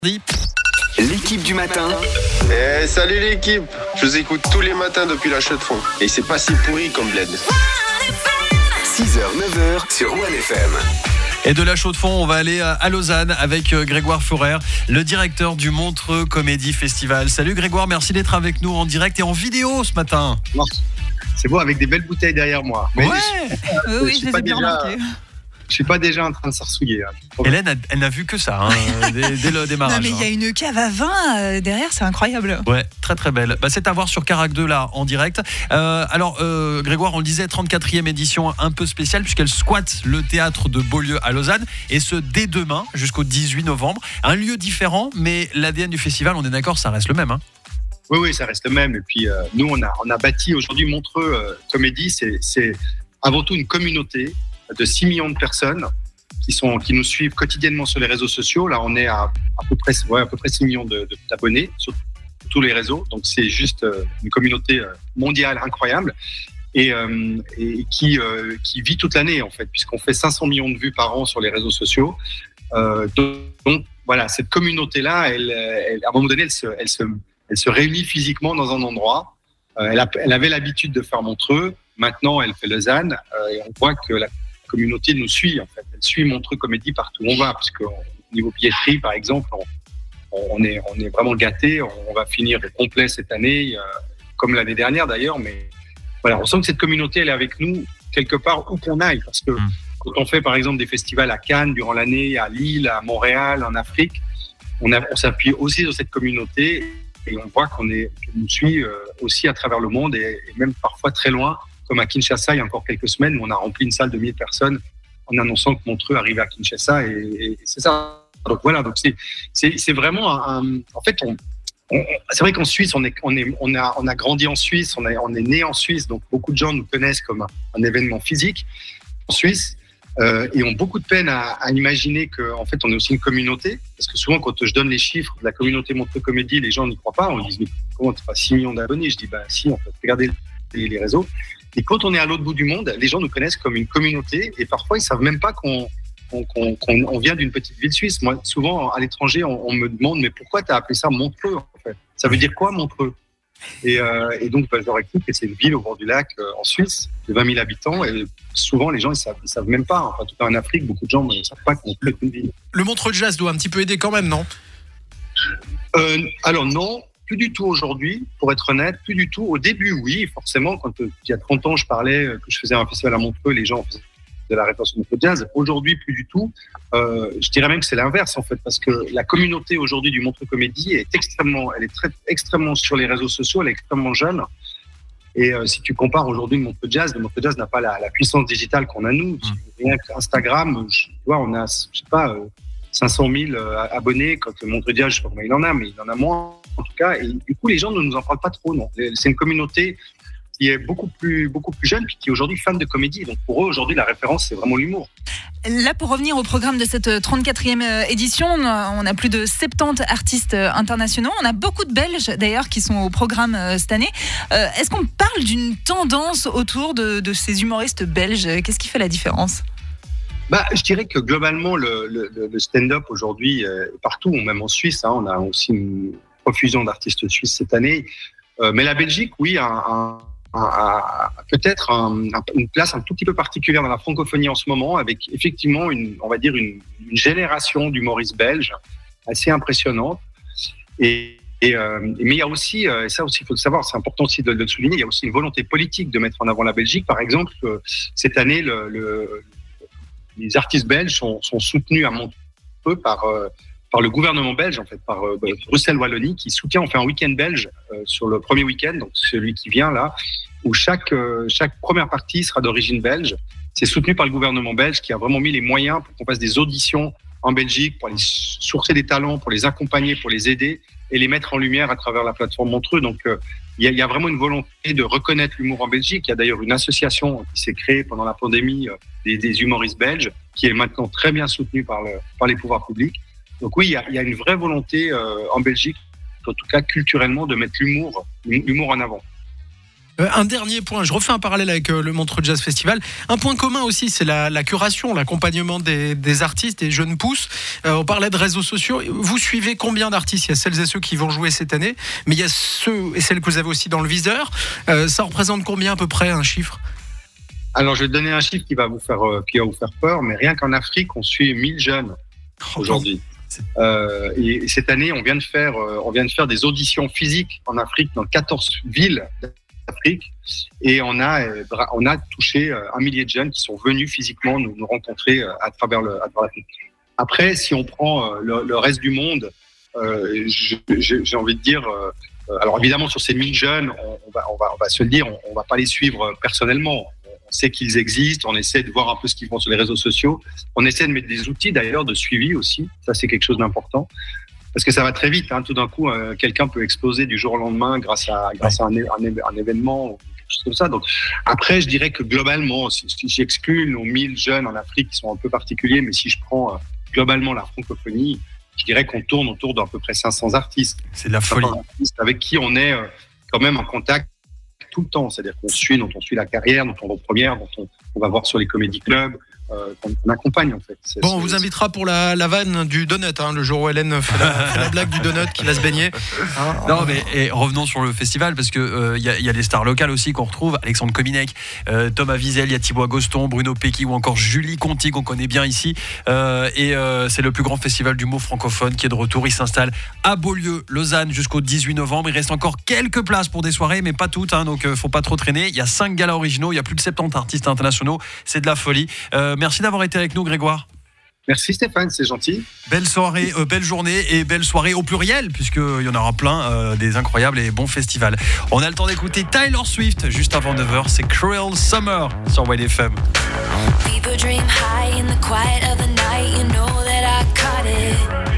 L'équipe du matin. Salut l'équipe, je vous écoute tous les matins depuis la chaux de fond. Et c'est pas si pourri comme bled. 6h, 9h sur One FM. Et de la chaux de fond, on va aller à Lausanne avec Grégoire Forer, le directeur du Montreux Comédie Festival. Salut Grégoire, merci d'être avec nous en direct et en vidéo ce matin. C'est beau, avec des belles bouteilles derrière moi. Mais Ouais. Oui, je les ai bien remarquées. Je suis pas déjà en train de s'arsouiller. Hélène, elle n'a vu que ça dès le démarrage. Non, mais il y a une cave à vin derrière, c'est incroyable. Ouais, très très belle. C'est à voir sur Carac 2 là en direct. Alors Grégoire, on le disait, 34e édition un peu spéciale puisqu'elle squatte le théâtre de Beaulieu à Lausanne et ce dès demain jusqu'au 18 novembre. Un lieu différent, mais l'ADN du festival, on est d'accord, ça reste le même. Oui, ça reste le même. Et puis nous, on a bâti aujourd'hui Montreux Comédie. C'est avant tout une communauté de 6 millions de personnes qui nous suivent quotidiennement sur les réseaux sociaux. Là, on est à peu près 6 millions d'abonnés sur tous les réseaux. Donc, c'est juste une communauté mondiale incroyable et qui vit toute l'année, en fait, puisqu'on fait 500 millions de vues par an sur les réseaux sociaux. Donc, voilà, cette communauté-là, elle, à un moment donné, elle se réunit physiquement dans un endroit. Elle avait l'habitude de faire Montreux. Maintenant, elle fait Lausanne. Et on voit que la communauté nous suit, en fait. Elle suit Montreux Comédie partout où on va, parce qu'au niveau billetterie, par exemple, on est vraiment gâtés. On va finir complet cette année, comme l'année dernière d'ailleurs. Mais voilà, on sent que cette communauté, elle est avec nous quelque part où qu'on aille, parce que quand on fait, par exemple, des festivals à Cannes durant l'année, à Lille, à Montréal, en Afrique, on s'appuie aussi sur cette communauté et on voit qu'elle nous suit aussi à travers le monde et même parfois très loin. Comme à Kinshasa, il y a encore quelques semaines, où on a rempli une salle de 1000 personnes en annonçant que Montreux arrivait à Kinshasa. Et c'est ça. Donc voilà, c'est vraiment en fait, c'est vrai qu'en Suisse, on a grandi en Suisse, on est né en Suisse, donc beaucoup de gens nous connaissent comme un événement physique en Suisse et ont beaucoup de peine à imaginer qu'en fait, on est aussi une communauté. Parce que souvent, quand je donne les chiffres de la communauté Montreux Comédie, les gens n'y croient pas. On dit, mais comment tu as 6 millions d'abonnés? Je dis, si, en fait, regardez les réseaux. Et quand on est à l'autre bout du monde, les gens nous connaissent comme une communauté et parfois ils savent même pas qu'on vient d'une petite ville suisse. Moi, souvent à l'étranger, on me demande mais pourquoi tu as appelé ça Montreux en fait? Ça veut dire quoi Montreux? Et donc je leur explique que c'est une ville au bord du lac en Suisse de 20 000 habitants et souvent les gens ils savent même pas. Enfin, tout en Afrique, beaucoup de gens ne savent pas qu'on est une ville. Le Montreux Jazz doit un petit peu aider quand même, non? Alors non. Plus du tout aujourd'hui, pour être honnête, plus du tout. Au début, oui, forcément, quand il y a 30 ans, je parlais que je faisais un festival à Montreux, les gens faisaient de la référence au Montreux Jazz. Aujourd'hui, plus du tout. Je dirais même que c'est l'inverse, en fait, parce que la communauté aujourd'hui du Montreux Comédie est extrêmement sur les réseaux sociaux, elle est extrêmement jeune. Et si tu compares aujourd'hui le Montreux Jazz n'a pas la puissance digitale qu'on a nous. Rien qu'Instagram, on a, 500 000 abonnés, quand le Montreux Jazz, je sais pas combien il en a, mais il en a moins en tout cas, et du coup les gens ne nous en parlent pas trop, non. C'est une communauté qui est beaucoup plus jeune, puis qui est aujourd'hui fan de comédie, donc pour eux aujourd'hui la référence c'est vraiment l'humour. Là, pour revenir au programme de cette 34e édition, on a plus de 70 artistes internationaux, on a beaucoup de Belges d'ailleurs qui sont au programme cette année. Est-ce qu'on parle d'une tendance autour de ces humoristes belges? Qu'est-ce qui fait la différence? Je dirais que globalement le stand-up aujourd'hui partout, même en Suisse, on a aussi une profusion d'artistes suisses cette année. Mais la Belgique, oui, a peut-être une place un tout petit peu particulière dans la francophonie en ce moment, avec effectivement on va dire une génération d'humoristes belges assez impressionnante. Mais il y a aussi, et ça aussi il faut le savoir, c'est important aussi de le souligner, il y a aussi une volonté politique de mettre en avant la Belgique. Par exemple, cette année, les artistes belges sont soutenus à Montreux par le gouvernement belge, en fait, par Bruxelles-Wallonie, qui soutient, on fait un week-end belge sur le premier week-end, donc celui qui vient là, où chaque première partie sera d'origine belge. C'est soutenu par le gouvernement belge qui a vraiment mis les moyens pour qu'on fasse des auditions en Belgique, pour aller sourcer des talents, pour les accompagner, pour les aider et les mettre en lumière à travers la plateforme Montreux. Donc, il y a vraiment une volonté de reconnaître l'humour en Belgique. Il y a d'ailleurs une association qui s'est créée pendant la pandémie des humoristes belges, qui est maintenant très bien soutenue par les pouvoirs publics. Donc oui, il y a une vraie volonté en Belgique, en tout cas culturellement, de mettre l'humour en avant. Un dernier point, je refais un parallèle avec le Montreux Jazz Festival. Un point commun aussi, c'est la curation, l'accompagnement des artistes, des jeunes pousses. On parlait de réseaux sociaux. Vous suivez combien d'artistes ? Il y a celles et ceux qui vont jouer cette année, mais il y a ceux et celles que vous avez aussi dans le viseur. Ça représente combien à peu près, un chiffre ? Alors, je vais donner un chiffre qui va vous faire peur, mais rien qu'en Afrique, on suit 1000 jeunes aujourd'hui. Et cette année, on vient de faire des auditions physiques en Afrique, dans 14 villes d'Afrique, et on a touché 1 millier de jeunes qui sont venus physiquement nous rencontrer à travers l'Afrique. Après, si on prend le reste du monde, j'ai envie de dire, alors évidemment sur ces 1000 jeunes, on va se le dire, on va pas les suivre personnellement. On sait qu'ils existent, on essaie de voir un peu ce qu'ils font sur les réseaux sociaux. On essaie de mettre des outils d'ailleurs de suivi aussi. Ça, c'est quelque chose d'important. Parce que ça va très vite. Tout d'un coup, quelqu'un peut exploser du jour au lendemain grâce à un événement ou quelque chose comme ça. Donc, après, je dirais que globalement, si j'exclus nos 1000 jeunes en Afrique qui sont un peu particuliers, mais si je prends globalement la francophonie, je dirais qu'on tourne autour d'à peu près 500 artistes. C'est de la folie. Avec qui on est quand même en contact tout le temps, c'est-à-dire dont on suit la carrière, dont on repremière, dont on va voir sur les comédie clubs, qu'on accompagne en fait. On vous invitera pour la vanne du donut, le jour où Hélène fait la blague du donut qui va se baigner. Non, mais revenons sur le festival, parce que y a des stars locales aussi qu'on retrouve. Alexandre Kominek, Thomas Wiesel, il y a Thibaut Agoston, Bruno Pecky ou encore Julie Conti qu'on connaît bien ici. C'est le plus grand festival d'humour francophone qui est de retour. Il s'installe à Beaulieu, Lausanne jusqu'au 18 novembre. Il reste encore quelques places pour des soirées, mais pas toutes, donc faut pas trop traîner. Il y a 5 galas originaux, il y a plus de 70 artistes internationaux. C'est de la folie. Merci d'avoir été avec nous, Grégoire. Merci Stéphane, c'est gentil. Belle soirée, belle journée et belle soirée au pluriel, puisqu'il y en aura plein, des incroyables et bons festivals. On a le temps d'écouter Taylor Swift juste avant 9h, c'est Cruel Summer sur WFM. People dream high in the quiet of the night, you know that I caught it.